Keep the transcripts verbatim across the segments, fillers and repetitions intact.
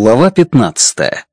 Глава пятнадцатая.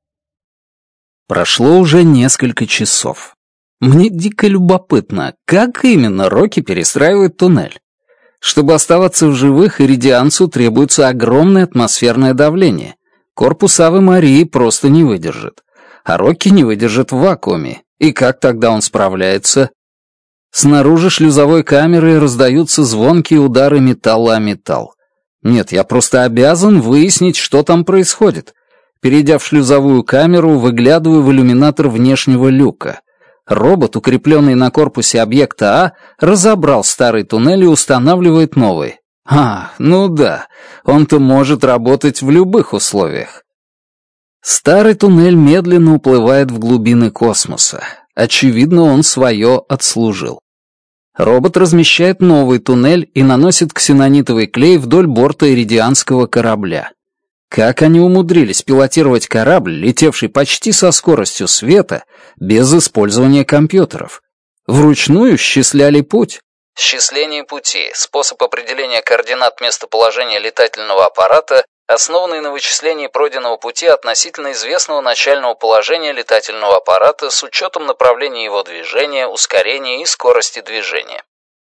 Прошло уже несколько часов. Мне дико любопытно, как именно Рокки перестраивает туннель. Чтобы оставаться в живых, иридианцу требуется огромное атмосферное давление. Корпус Авы Марии просто не выдержит. А Рокки не выдержит в вакууме. И как тогда он справляется? Снаружи шлюзовой камеры раздаются звонкие удары металла о металл. Нет, я просто обязан выяснить, что там происходит. Перейдя в шлюзовую камеру, выглядываю в иллюминатор внешнего люка. Робот, укрепленный на корпусе объекта А, разобрал старый туннель и устанавливает новый. А, ну да, он-то может работать в любых условиях. Старый туннель медленно уплывает в глубины космоса. Очевидно, он свое отслужил. Робот размещает новый туннель и наносит ксенонитовый клей вдоль борта иридианского корабля. Как они умудрились пилотировать корабль, летевший почти со скоростью света, без использования компьютеров? Вручную счисляли путь. Счисление пути — способ определения координат местоположения летательного аппарата, основанный на вычислении пройденного пути относительно известного начального положения летательного аппарата с учетом направления его движения, ускорения и скорости движения.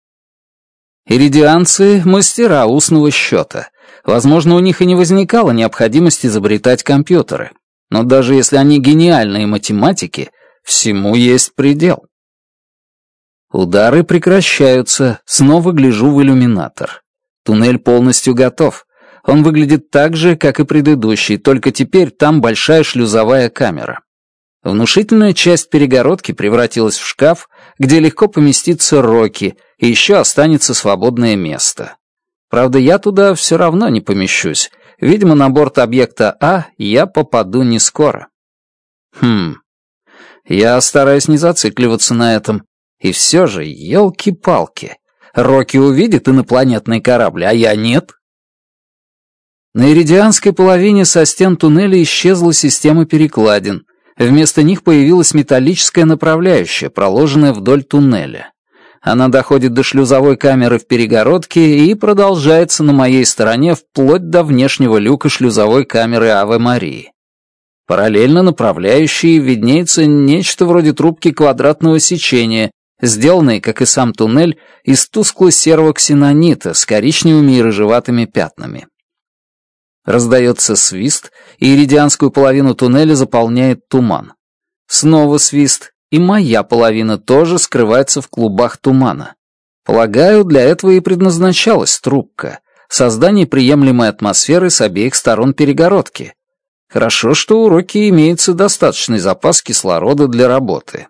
Иридианцы — мастера устного счета. Возможно, у них и не возникала необходимость изобретать компьютеры. Но даже если они гениальные математики, всему есть предел. Удары прекращаются, снова гляжу в иллюминатор. Туннель полностью готов. Он выглядит так же, как и предыдущий, только теперь там большая шлюзовая камера. Внушительная часть перегородки превратилась в шкаф, где легко поместится Рокки, и еще останется свободное место. Правда, я туда все равно не помещусь. Видимо, на борт объекта А я попаду не скоро. Хм. Я стараюсь не зацикливаться на этом. И все же, елки-палки. Рокки увидит инопланетный корабль, а я нет. На иридианской половине со стен туннеля исчезла система перекладин. Вместо них появилась металлическая направляющая, проложенная вдоль туннеля. Она доходит до шлюзовой камеры в перегородке и продолжается на моей стороне вплоть до внешнего люка шлюзовой камеры Авы Марии. Параллельно направляющей виднеется нечто вроде трубки квадратного сечения, сделанной, как и сам туннель, из тускло-серого ксенонита с коричневыми и рыжеватыми пятнами. Раздается свист, и иридианскую половину туннеля заполняет туман. Снова свист, и моя половина тоже скрывается в клубах тумана. Полагаю, для этого и предназначалась трубка — создание приемлемой атмосферы с обеих сторон перегородки. Хорошо, что у Рокки имеется достаточный запас кислорода для работы.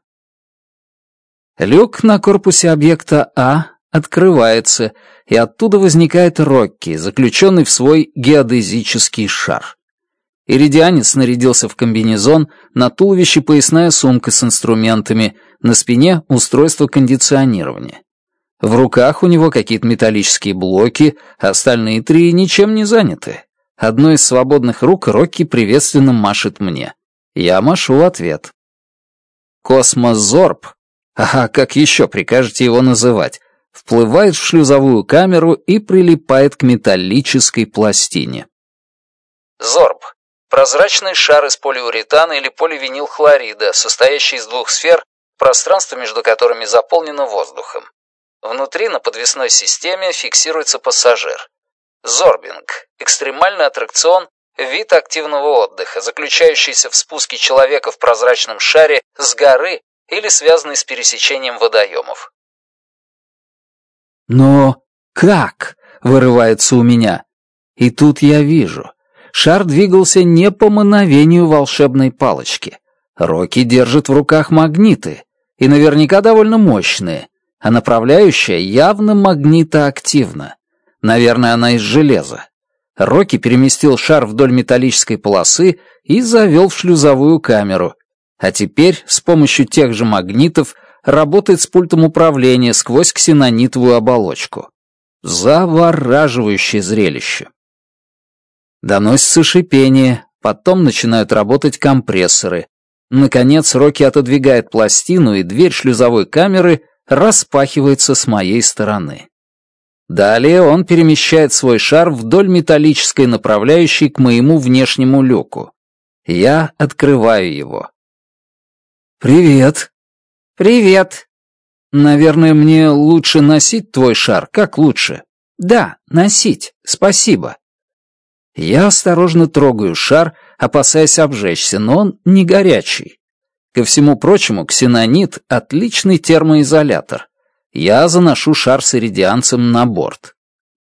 Люк на корпусе объекта А открывается, и оттуда возникает Рокки, заключенный в свой геодезический шар. Иридианец нарядился в комбинезон, на туловище поясная сумка с инструментами, на спине устройство кондиционирования. В руках у него какие-то металлические блоки, а остальные три ничем не заняты. Одной из свободных рук Рокки приветственно машет мне. Я машу в ответ. Космозорб, ага, как еще прикажете его называть, вплывает в шлюзовую камеру и прилипает к металлической пластине. Зорб. Прозрачный шар из полиуретана или поливинилхлорида, состоящий из двух сфер, пространство между которыми заполнено воздухом. Внутри на подвесной системе фиксируется пассажир. Зорбинг. Экстремальный аттракцион, вид активного отдыха, заключающийся в спуске человека в прозрачном шаре с горы или связанный с пересечением водоемов. «Но как?» — вырывается у меня. И тут я вижу. Шар двигался не по мановению волшебной палочки. Рокки держит в руках магниты, и наверняка довольно мощные, а направляющая явно магнитоактивна. Наверное, она из железа. Рокки переместил шар вдоль металлической полосы и завел в шлюзовую камеру, а теперь с помощью тех же магнитов работает с пультом управления сквозь ксенонитовую оболочку. Завораживающее зрелище. Доносится шипение, потом начинают работать компрессоры. Наконец Рокки отодвигает пластину, и дверь шлюзовой камеры распахивается с моей стороны. Далее он перемещает свой шар вдоль металлической направляющей к моему внешнему люку. Я открываю его. «Привет». «Привет». «Наверное, мне лучше носить твой шар. Как лучше?» «Да, носить. Спасибо». Я осторожно трогаю шар, опасаясь обжечься, но он не горячий. Ко всему прочему, ксенонит — отличный термоизолятор. Я заношу шар с иридианцем на борт.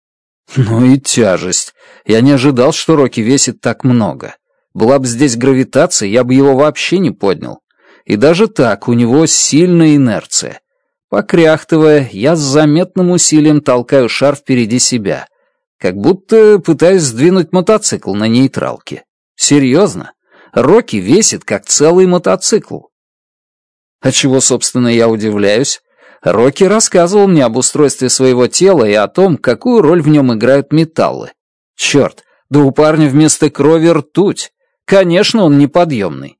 Ну и тяжесть. Я не ожидал, что Рокки весит так много. Была бы здесь гравитация, я бы его вообще не поднял. И даже так, у него сильная инерция. Покряхтывая, я с заметным усилием толкаю шар впереди себя. Как будто пытаюсь сдвинуть мотоцикл на нейтралке. Серьезно? Рокки весит, как целый мотоцикл. А чего, собственно, я удивляюсь? Рокки рассказывал мне об устройстве своего тела и о том, какую роль в нем играют металлы. Черт, да у парня вместо крови ртуть. Конечно, он неподъемный.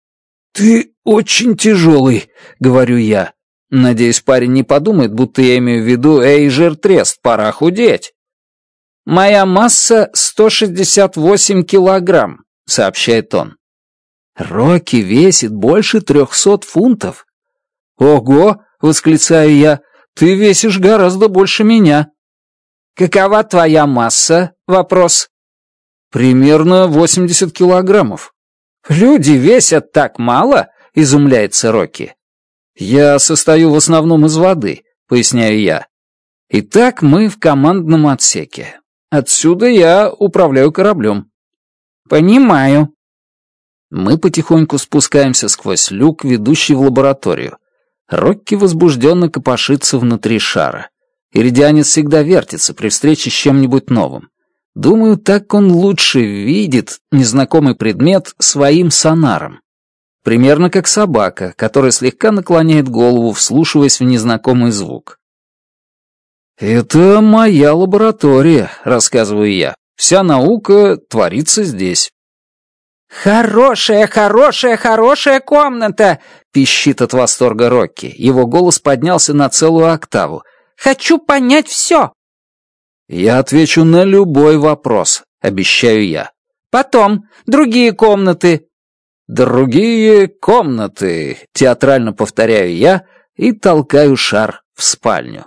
«Ты очень тяжелый», — говорю я. Надеюсь, парень не подумает, будто я имею в виду «Эй, жиртрест, пора худеть». «Моя масса сто шестьдесят восемь килограмм», — сообщает он. «Рокки весит больше трехсот фунтов». «Ого!» — восклицаю я. «Ты весишь гораздо больше меня». «Какова твоя масса?» — вопрос. «Примерно восемьдесят килограммов». «Люди весят так мало?» — изумляется Рокки. «Я состою в основном из воды», — поясняю я. «Итак, мы в командном отсеке. Отсюда я управляю кораблем». «Понимаю». Мы потихоньку спускаемся сквозь люк, ведущий в лабораторию. Рокки возбужденно копошится внутри шара. Иридианец всегда вертится при встрече с чем-нибудь новым. Думаю, так он лучше видит незнакомый предмет своим сонаром. Примерно как собака, которая слегка наклоняет голову, вслушиваясь в незнакомый звук. «Это моя лаборатория», — рассказываю я. «Вся наука творится здесь». «Хорошая, хорошая, хорошая комната!» — пищит от восторга Рокки. Его голос поднялся на целую октаву. «Хочу понять все!» «Я отвечу на любой вопрос», — обещаю я. «Потом, другие комнаты». «Другие комнаты», — театрально повторяю я и толкаю шар в спальню.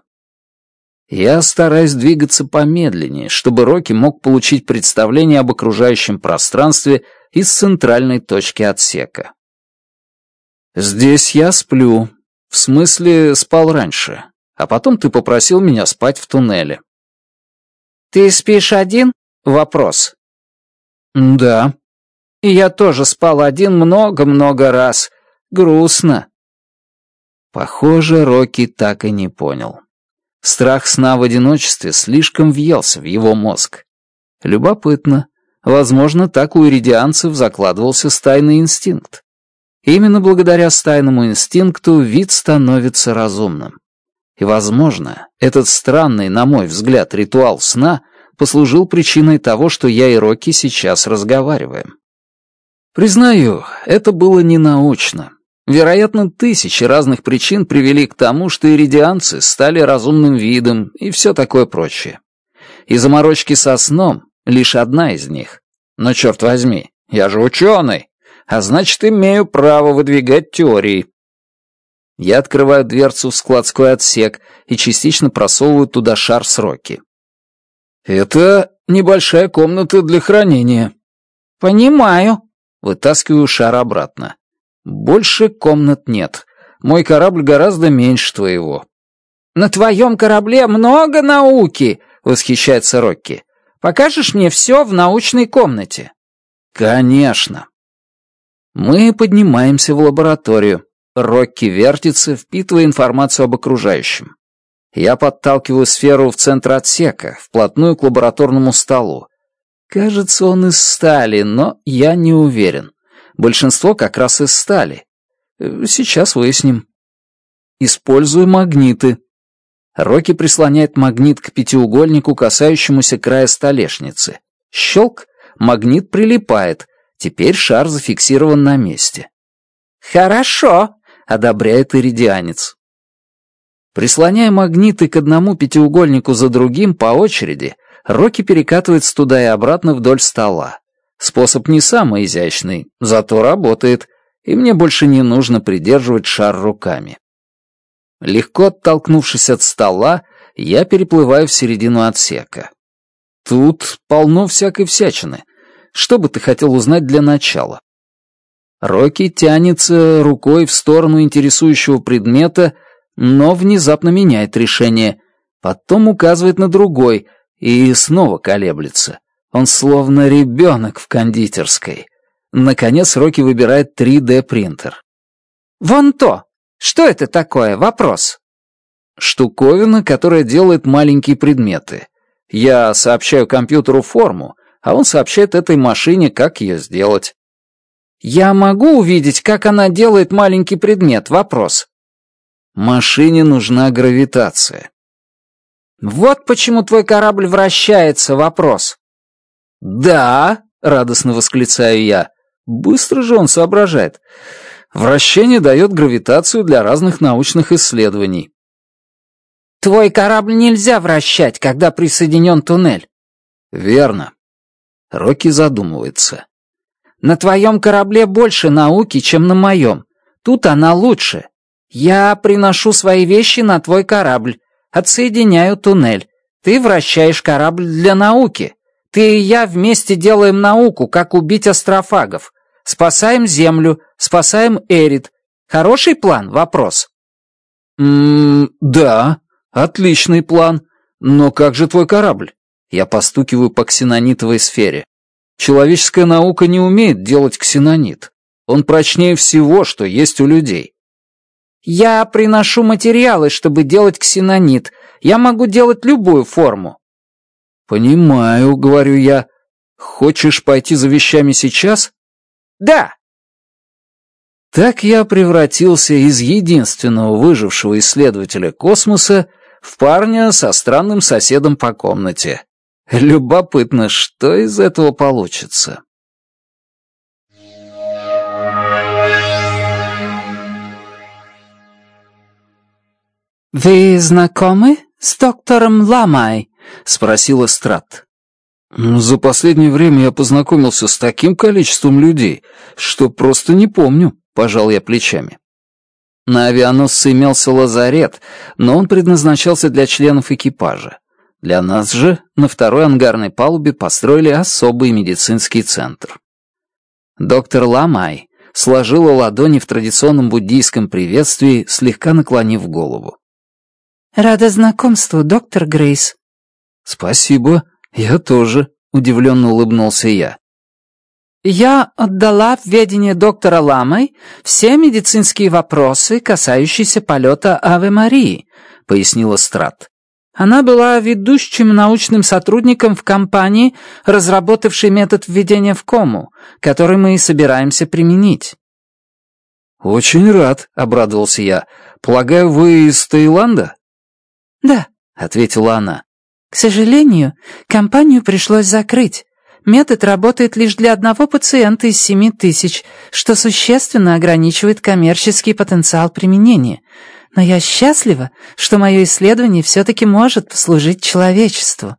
Я стараюсь двигаться помедленнее, чтобы Рокки мог получить представление об окружающем пространстве из центральной точки отсека. «Здесь я сплю. В смысле, спал раньше. А потом ты попросил меня спать в туннеле». «Ты спишь один?» — вопрос. «Да». «И я тоже спал один много-много раз. Грустно». Похоже, Рокки так и не понял. Страх сна в одиночестве слишком въелся в его мозг. Любопытно. Возможно, так у иридианцев закладывался стайный инстинкт. Именно благодаря стайному инстинкту вид становится разумным. И, возможно, этот странный, на мой взгляд, ритуал сна послужил причиной того, что я и Рокки сейчас разговариваем. Признаю, это было ненаучно. Вероятно, тысячи разных причин привели к тому, что иридианцы стали разумным видом и все такое прочее. И заморочки со сном — лишь одна из них. Но, черт возьми, я же ученый, а значит, имею право выдвигать теории. Я открываю дверцу в складской отсек и частично просовываю туда шар с Рокки. «Это небольшая комната для хранения». «Понимаю». Вытаскиваю шар обратно. «Больше комнат нет. Мой корабль гораздо меньше твоего». «На твоем корабле много науки», — восхищается Рокки. «Покажешь мне все в научной комнате?» «Конечно». Мы поднимаемся в лабораторию. Рокки вертится, впитывая информацию об окружающем. Я подталкиваю сферу в центр отсека, вплотную к лабораторному столу. Кажется, он из стали, но я не уверен. Большинство как раз из стали. Сейчас выясним. Использую магниты. Рокки прислоняет магнит к пятиугольнику, касающемуся края столешницы. Щелк, магнит прилипает. Теперь шар зафиксирован на месте. «Хорошо», — одобряет иридианец. Прислоняя магниты к одному пятиугольнику за другим по очереди, Рокки перекатывается туда и обратно вдоль стола. Способ не самый изящный, зато работает, и мне больше не нужно придерживать шар руками. Легко оттолкнувшись от стола, я переплываю в середину отсека. Тут полно всякой всячины. Что бы ты хотел узнать для начала? Рокки тянется рукой в сторону интересующего предмета, но внезапно меняет решение. Потом указывает на другой и снова колеблется. Он словно ребенок в кондитерской. Наконец Рокки выбирает три дэ принтер. «Вон то! Что это такое? Вопрос!» Штуковина, которая делает маленькие предметы. Я сообщаю компьютеру форму, а он сообщает этой машине, как ее сделать. «Я могу увидеть, как она делает маленький предмет? Вопрос!» Машине нужна гравитация. «Вот почему твой корабль вращается? Вопрос!» «Да!» — радостно восклицаю я. Быстро же он соображает. Вращение дает гравитацию для разных научных исследований. «Твой корабль нельзя вращать, когда присоединен туннель». «Верно». Рокки задумывается. «На твоем корабле больше науки, чем на моем. Тут она лучше. Я приношу свои вещи на твой корабль, отсоединяю туннель. Ты вращаешь корабль для науки. Ты и я вместе делаем науку, как убить астрофагов. Спасаем Землю, спасаем Эрит. Хороший план? Вопрос». «Ммм, да, отличный план. Но как же твой корабль?» Я постукиваю по ксенонитовой сфере. Человеческая наука не умеет делать ксенонит. Он прочнее всего, что есть у людей. «Я приношу материалы, чтобы делать ксенонит. Я могу делать любую форму». «Понимаю», — говорю я. «Хочешь пойти за вещами сейчас?» «Да». Так я превратился из единственного выжившего исследователя космоса в парня со странным соседом по комнате. Любопытно, что из этого получится. «Вы знакомы с доктором Ламай?» — спросил Эстрад. «За последнее время я познакомился с таким количеством людей, что просто не помню», — пожал я плечами. На авианосце имелся лазарет, но он предназначался для членов экипажа. Для нас же на второй ангарной палубе построили особый медицинский центр. Доктор Ламай сложила ладони в традиционном буддийском приветствии, слегка наклонив голову. «Рада знакомству, доктор Грейс». «Спасибо, я тоже», — удивленно улыбнулся я. «Я отдала в ведение доктора Ламай все медицинские вопросы, касающиеся полета Аве Марии», — пояснила Страт. «Она была ведущим научным сотрудником в компании, разработавшей метод введения в кому, который мы и собираемся применить». «Очень рад», — обрадовался я. «Полагаю, вы из Таиланда?» «Да», — ответила она. «К сожалению, компанию пришлось закрыть. Метод работает лишь для одного пациента из семи тысяч, что существенно ограничивает коммерческий потенциал применения. Но я счастлива, что мое исследование все-таки может послужить человечеству».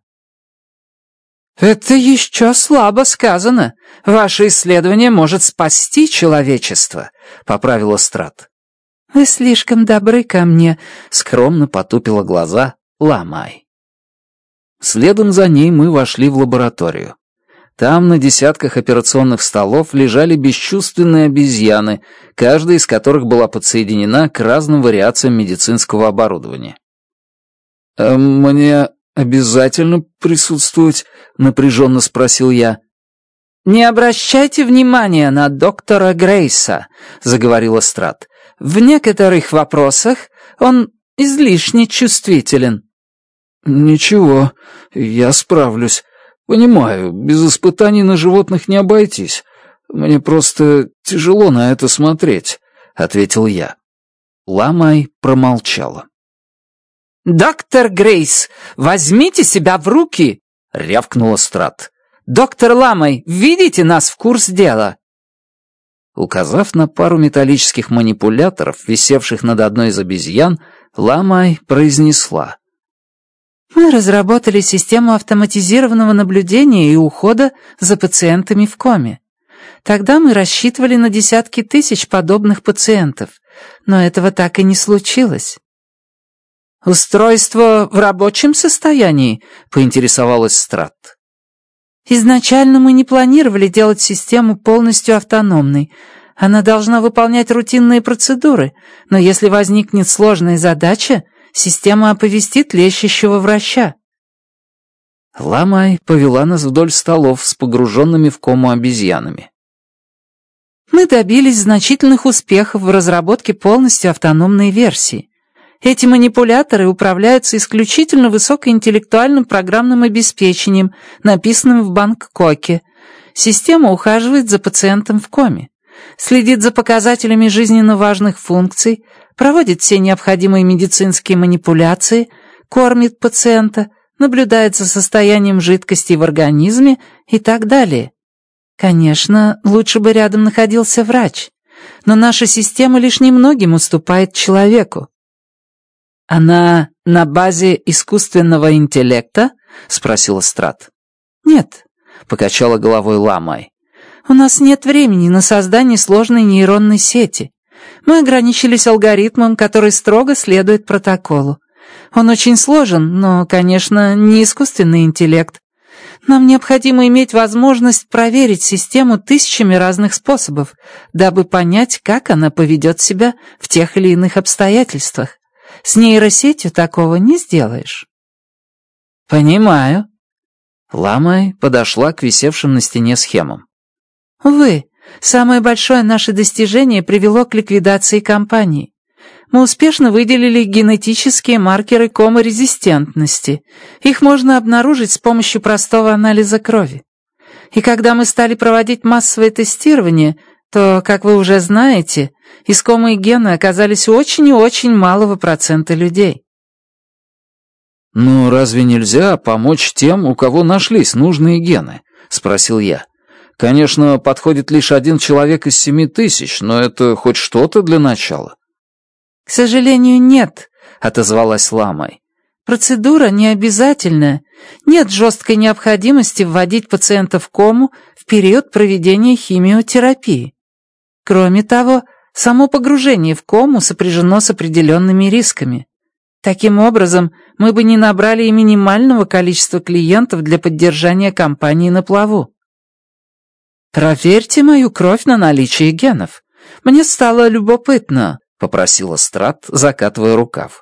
«Это еще слабо сказано. Ваше исследование может спасти человечество», — поправила Страт. «Вы слишком добры ко мне», — скромно потупила глаза Ламай. Следом за ней мы вошли в лабораторию. Там на десятках операционных столов лежали бесчувственные обезьяны, каждая из которых была подсоединена к разным вариациям медицинского оборудования. «А мне обязательно присутствовать?» — напряженно спросил я. «Не обращайте внимания на доктора Грейса», — заговорила Страт. «В некоторых вопросах он излишне чувствителен». «Ничего, я справлюсь. Понимаю, без испытаний на животных не обойтись. Мне просто тяжело на это смотреть», — ответил я. Ламай промолчала. «Доктор Грейс, возьмите себя в руки!» — рявкнула Страт. «Доктор Ламай, введите нас в курс дела!» Указав на пару металлических манипуляторов, висевших над одной из обезьян, Ламай произнесла. «Мы Мы разработали систему автоматизированного наблюдения и ухода за пациентами в коме. Тогда мы рассчитывали на десятки тысяч подобных пациентов, но этого так и не случилось». «Устройство в рабочем состоянии?» — поинтересовалась Страт. «Изначально мы не планировали делать систему полностью автономной. Она должна выполнять рутинные процедуры, но если возникнет сложная задача, система оповестит лечащего врача». Ламай повела нас вдоль столов с погруженными в кому обезьянами. «Мы добились значительных успехов в разработке полностью автономной версии. Эти манипуляторы управляются исключительно высокоинтеллектуальным программным обеспечением, написанным в Бангкоке. Система ухаживает за пациентом в коме, следит за показателями жизненно важных функций, проводит все необходимые медицинские манипуляции, кормит пациента, наблюдает за состоянием жидкости в организме и так далее. Конечно, лучше бы рядом находился врач, но наша система лишь немногим уступает человеку». «Она на базе искусственного интеллекта?» — спросила Страт. «Нет», — покачала головой Ламай. «У нас нет времени на создание сложной нейронной сети. Мы ограничились алгоритмом, который строго следует протоколу. Он очень сложен, но, конечно, не искусственный интеллект. Нам необходимо иметь возможность проверить систему тысячами разных способов, дабы понять, как она поведет себя в тех или иных обстоятельствах. С нейросетью такого не сделаешь». «Понимаю». Ламай подошла к висевшим на стене схемам. «Увы, самое большое наше достижение привело к ликвидации компании. Мы успешно выделили генетические маркеры коморезистентности. Их можно обнаружить с помощью простого анализа крови. И когда мы стали проводить массовое тестирование, то, как вы уже знаете, искомые гены оказались у очень и очень малого процента людей». «Ну, разве нельзя помочь тем, у кого нашлись нужные гены?» — спросил я. «Конечно, подходит лишь один человек из семи тысяч, но это хоть что-то для начала». «К сожалению, нет», — отозвалась Ламай. «Процедура не обязательная. Нет жесткой необходимости вводить пациента в кому в период проведения химиотерапии. Кроме того, само погружение в кому сопряжено с определенными рисками. Таким образом, мы бы не набрали и минимального количества клиентов для поддержания компании на плаву». «Проверьте мою кровь на наличие генов. Мне стало любопытно», — попросила Страт, закатывая рукав.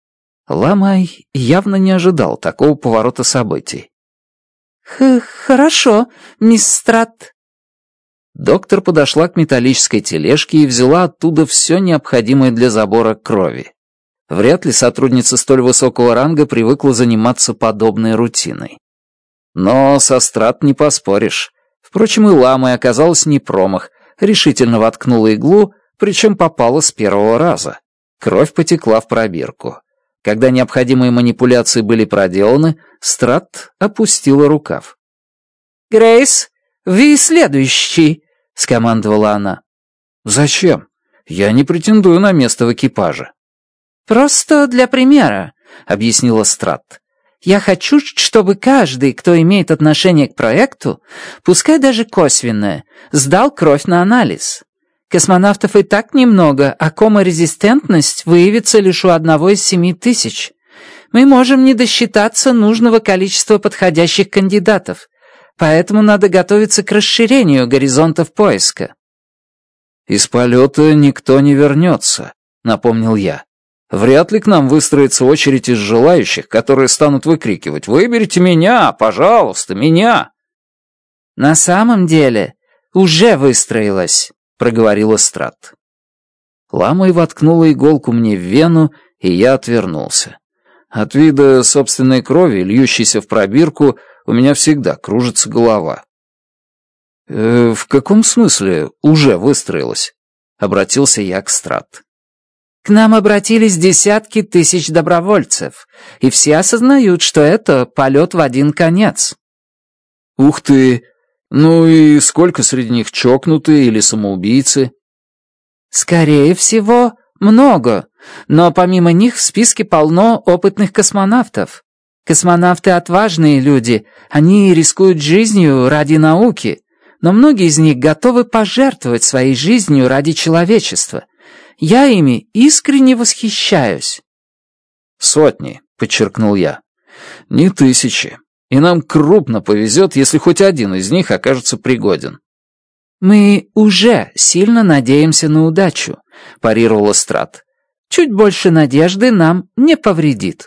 Ламай явно не ожидал такого поворота событий. Х «Хорошо, мисс Страт». Доктор подошла к металлической тележке и взяла оттуда все необходимое для забора крови. Вряд ли сотрудница столь высокого ранга привыкла заниматься подобной рутиной. Но со Страт не поспоришь. Впрочем, и Ламай оказалась не промах, решительно воткнула иглу, причем попала с первого раза. Кровь потекла в пробирку. Когда необходимые манипуляции были проделаны, Страт опустила рукав. «Грейс, вы следующий», — скомандовала она. «Зачем? Я не претендую на место в экипаже». «Просто для примера», — объяснила Страт. «Я хочу, чтобы каждый, кто имеет отношение к проекту, пускай даже косвенное, сдал кровь на анализ. Космонавтов и так немного, а коморезистентность выявится лишь у одного из семи тысяч. Мы можем не досчитаться нужного количества подходящих кандидатов, поэтому надо готовиться к расширению горизонтов поиска». «Из полета никто не вернется», — напомнил я. «Вряд ли к нам выстроится очередь из желающих, которые станут выкрикивать: «Выберите меня, пожалуйста, меня!» «На самом деле уже выстроилась», — проговорила Страт. Ламай воткнула иголку мне в вену, и я отвернулся. От вида собственной крови, льющейся в пробирку, у меня всегда кружится голова. «Э, «В каком смысле уже выстроилась?» — обратился я к Страт. «К нам обратились десятки тысяч добровольцев, и все осознают, что это полет в один конец». «Ух ты! Ну и сколько среди них чокнутые или самоубийцы?» «Скорее всего, много, но помимо них в списке полно опытных космонавтов. Космонавты отважные люди, они рискуют жизнью ради науки, но многие из них готовы пожертвовать своей жизнью ради человечества. Я ими искренне восхищаюсь». «Сотни», — подчеркнул я. «Не тысячи. И нам крупно повезет, если хоть один из них окажется пригоден». «Мы уже сильно надеемся на удачу», — парировал Страт. «Чуть больше надежды нам не повредит».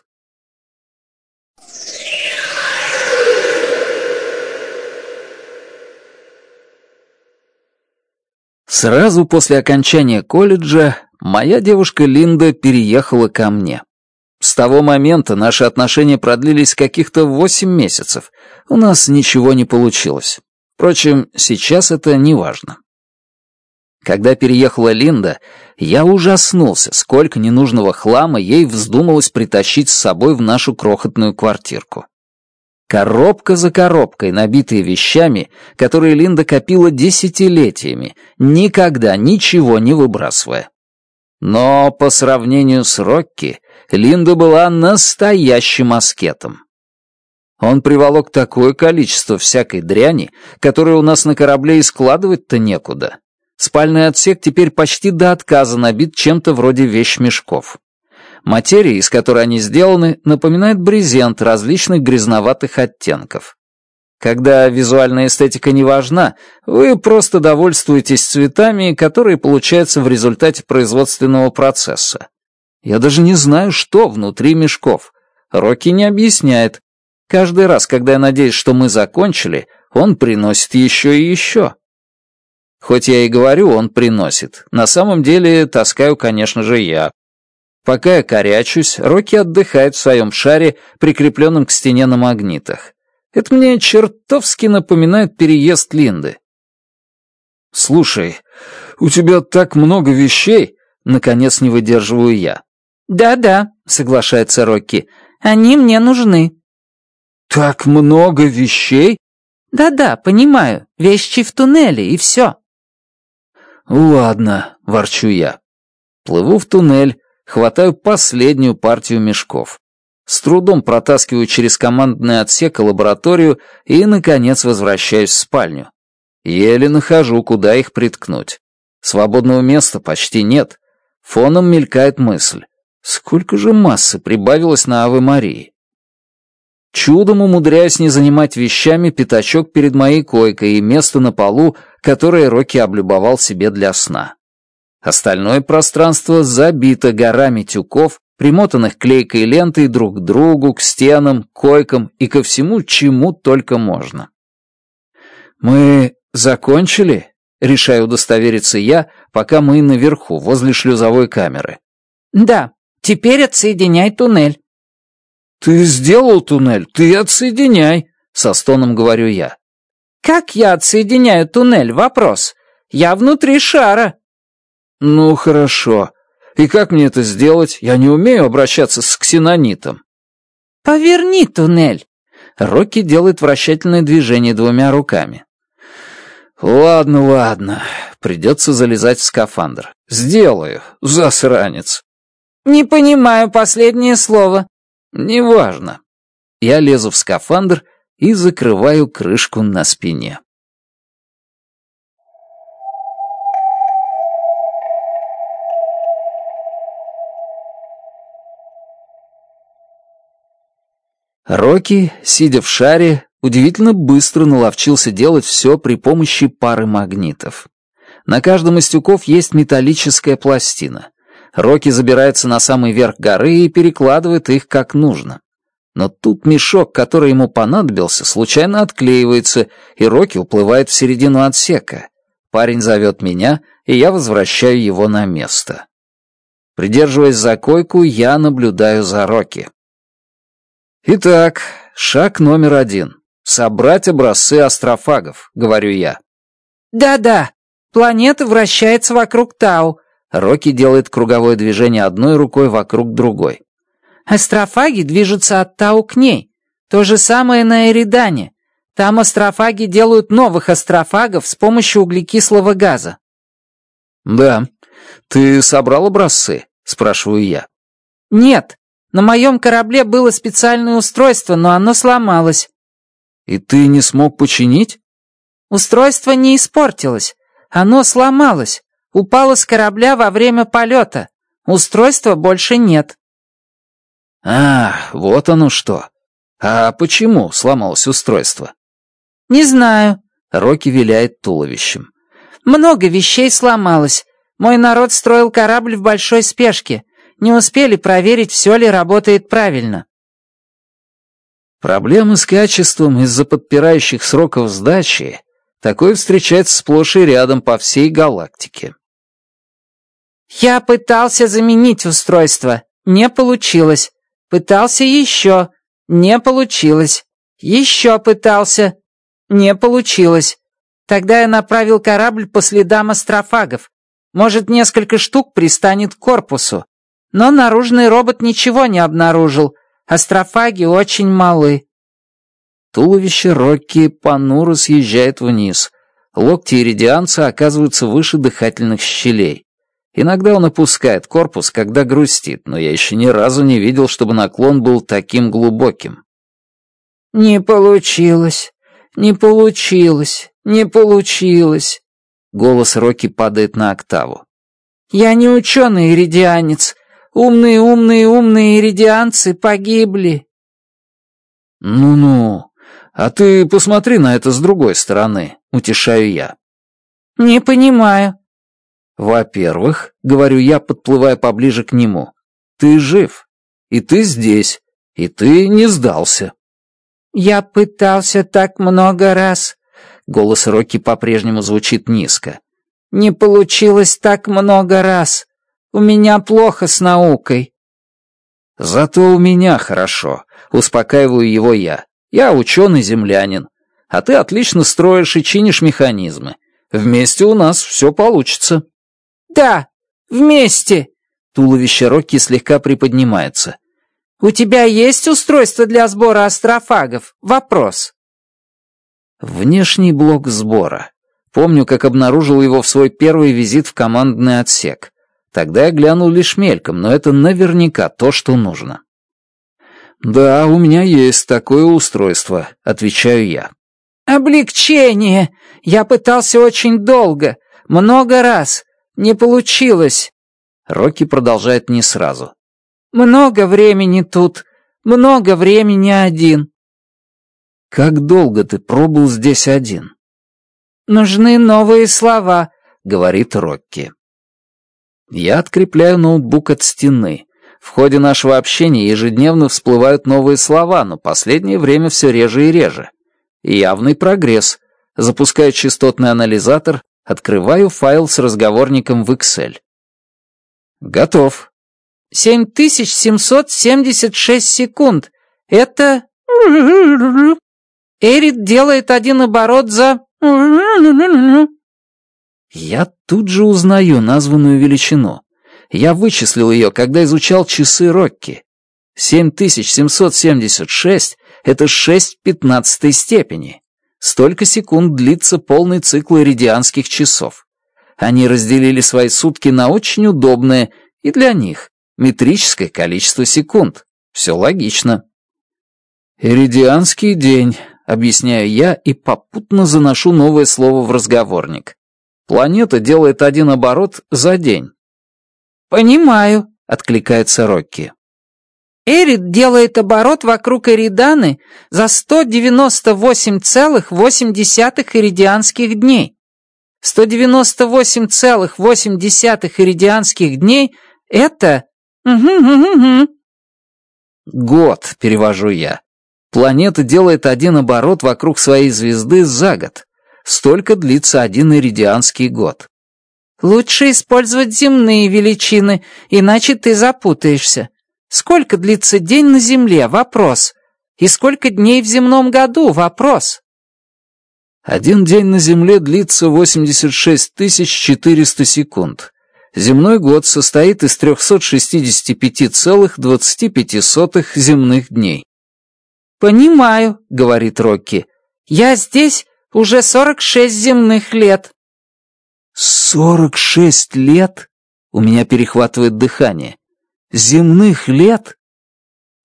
Сразу после окончания колледжа моя девушка Линда переехала ко мне. С того момента наши отношения продлились каких-то восемь месяцев. У нас ничего не получилось. Впрочем, сейчас это не важно. Когда переехала Линда, я ужаснулся, сколько ненужного хлама ей вздумалось притащить с собой в нашу крохотную квартирку. Коробка за коробкой, набитые вещами, которые Линда копила десятилетиями, никогда ничего не выбрасывая. Но по сравнению с Рокки, Линда была настоящим аскетом. Он приволок такое количество всякой дряни, которую у нас на корабле и складывать-то некуда. Спальный отсек теперь почти до отказа набит чем-то вроде вещмешков. Материя, из которой они сделаны, напоминает брезент различных грязноватых оттенков. Когда визуальная эстетика не важна, вы просто довольствуетесь цветами, которые получаются в результате производственного процесса. Я даже не знаю, что внутри мешков. Рокки не объясняет. Каждый раз, когда я надеюсь, что мы закончили, он приносит еще и еще. Хоть я и говорю, он приносит. На самом деле таскаю, конечно же, я. Пока я корячусь, Рокки отдыхает в своем шаре, прикрепленном к стене на магнитах. Это мне чертовски напоминает переезд Линды. «Слушай, у тебя так много вещей!» — наконец не выдерживаю я. «Да-да», — соглашается Рокки, — «они мне нужны». «Так много вещей?» «Да-да, понимаю, вещи в туннеле, и все». «Ладно», — ворчу я. Плыву в туннель, хватаю последнюю партию мешков. С трудом протаскиваю через командный отсек и лабораторию и, наконец, возвращаюсь в спальню. Еле нахожу, куда их приткнуть. Свободного места почти нет. Фоном мелькает мысль. Сколько же массы прибавилось на Аве Марии? Чудом умудряюсь не занимать вещами пятачок перед моей койкой и место на полу, которое Рокки облюбовал себе для сна. Остальное пространство забито горами тюков, примотанных клейкой лентой друг к другу, к стенам, койкам и ко всему, чему только можно. «Мы закончили?» — решаю удостовериться я, пока мы наверху, возле шлюзовой камеры. «Да, теперь отсоединяй туннель». «Ты сделал туннель, ты отсоединяй», — со стоном говорю я. «Как я отсоединяю туннель? Вопрос. Я внутри шара». «Ну, хорошо. И как мне это сделать? Я не умею обращаться с ксенонитом». «Поверни туннель». Рокки делает вращательное движение двумя руками. «Ладно, ладно. Придется залезать в скафандр. Сделаю, засранец». «Не понимаю последнее слово». «Неважно». Я лезу в скафандр и закрываю крышку на спине. Рокки, сидя в шаре, удивительно быстро наловчился делать все при помощи пары магнитов. На каждом из тюков есть металлическая пластина. Рокки забирается на самый верх горы и перекладывает их как нужно. Но тут мешок, который ему понадобился, случайно отклеивается, и Рокки уплывает в середину отсека. Парень зовет меня, и я возвращаю его на место. Придерживаясь за койку, я наблюдаю за Рокки. «Итак, шаг номер один. Собрать образцы астрофагов», — говорю я. «Да-да, планета вращается вокруг Тау». Рокки делает круговое движение одной рукой вокруг другой. «Астрофаги движутся от Тау к ней. То же самое на Эридане. Там астрофаги делают новых астрофагов с помощью углекислого газа». «Да. Ты собрал образцы?» — спрашиваю я. «Нет, На моем корабле было специальное устройство, но оно сломалось». «И ты не смог починить?» «Устройство не испортилось. Оно сломалось. Упало с корабля во время полета. Устройства больше нет». «А, вот оно что. А почему сломалось устройство?» «Не знаю». Рокки виляет туловищем. «Много вещей сломалось. Мой народ строил корабль в большой спешке. Не успели проверить, все ли работает правильно». Проблемы с качеством из-за подпирающих сроков сдачи — такое встречается сплошь и рядом по всей галактике. «Я пытался заменить устройство. Не получилось. Пытался еще. Не получилось. Еще пытался. Не получилось. Тогда я направил корабль по следам астрофагов. Может, несколько штук пристанет к корпусу. Но наружный робот ничего не обнаружил. Астрофаги очень малы». Туловище Рокки понуро съезжает вниз. Локти иридианца оказываются выше дыхательных щелей. Иногда он опускает корпус, когда грустит, но я еще ни разу не видел, чтобы наклон был таким глубоким. «Не получилось, не получилось, не получилось». Голос Рокки падает на октаву. «Я не ученый-иридианец. Умные, умные, умные иридианцы погибли». «Ну-ну, а ты посмотри на это с другой стороны», — утешаю я. «Не понимаю». «Во-первых, — говорю я, подплывая поближе к нему, — ты жив, и ты здесь, и ты не сдался». «Я пытался так много раз». Голос Рокки по-прежнему звучит низко. «Не получилось так много раз. У меня плохо с наукой». «Зато у меня хорошо», — успокаиваю его я. «Я ученый-землянин, а ты отлично строишь и чинишь механизмы. Вместе у нас все получится». «Да, вместе!» Туловище Рокки слегка приподнимается. «У тебя есть устройство для сбора астрофагов? Вопрос». Внешний блок сбора. Помню, как обнаружил его в свой первый визит в командный отсек. Тогда я глянул лишь мельком, но это наверняка то, что нужно. «Да, у меня есть такое устройство», — отвечаю я. «Облегчение! Я пытался очень долго, много раз. Не получилось». Рокки продолжает не сразу. «Много времени тут, много времени один». «Как долго ты пробыл здесь один?» «Нужны новые слова», — говорит Рокки. Я открепляю ноутбук от стены. В ходе нашего общения ежедневно всплывают новые слова, но последнее время все реже и реже. И явный прогресс. Запускаю частотный анализатор, открываю файл с разговорником в Excel. Готов. семь тысяч семьсот семьдесят шесть секунд. Это... Эрит делает один оборот за... Я тут же узнаю названную величину. Я вычислил ее, когда изучал часы Рокки. семь тысяч семьсот семьдесят шесть — это шесть в пятнадцатой степени. Столько секунд длится полный цикл иридианских часов. Они разделили свои сутки на очень удобное и для них метрическое количество секунд. Все логично. «Иридианский день», — объясняю я и попутно заношу новое слово в разговорник. Планета делает один оборот за день. «Понимаю», — откликается Рокки. Эрит делает оборот вокруг Эриданы за сто девяносто восемь целых восемь десятых иридианских дней. сто девяносто восемь целых восемь десятых иридианских дней — это... Год, перевожу я. Планета делает один оборот вокруг своей звезды за год. Столько длится один иридианский год. Лучше использовать земные величины, иначе ты запутаешься. Сколько длится день на Земле? Вопрос. И сколько дней в земном году? Вопрос. Один день на Земле длится восемьдесят шесть тысяч четыреста секунд. Земной год состоит из триста шестьдесят пять целых двадцать пять сотых земных дней. «Понимаю», — говорит Рокки. «Я здесь уже сорок шесть земных лет». «Сорок шесть лет?» У меня перехватывает дыхание. «Земных лет?»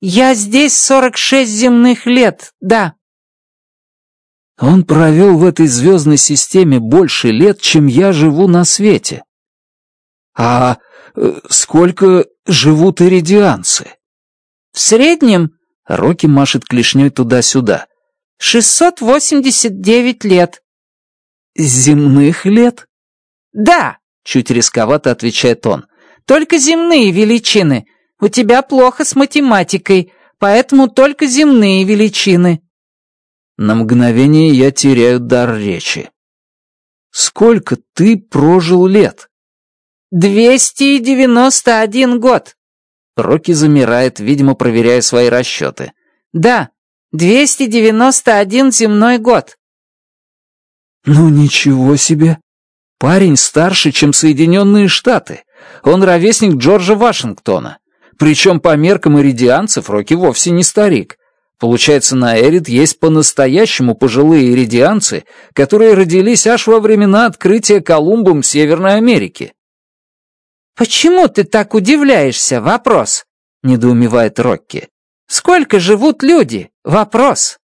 Я здесь сорок шесть земных лет, да. Он провел в этой звездной системе больше лет, чем я живу на свете. А э, сколько живут иридианцы? В среднем, Рокки машет клешней туда-сюда. шестьсот восемьдесят девять лет. Земных лет? Да, Чуть рисковато отвечает он. только земные величины. У тебя плохо с математикой, поэтому только земные величины. На мгновение я теряю дар речи. Сколько ты прожил лет? двести девяносто один год. Рокки замирает, видимо, проверяя свои расчеты. Да, двести девяносто один земной год. Ну ничего себе. Парень старше, чем Соединенные Штаты. Он ровесник Джорджа Вашингтона. Причем по меркам иридианцев Рокки вовсе не старик. Получается, на Эрид есть по-настоящему пожилые иридианцы, которые родились аж во времена открытия Колумбом Северной Америки. «Почему ты так удивляешься? Вопрос», — недоумевает Рокки. «Сколько живут люди? Вопрос».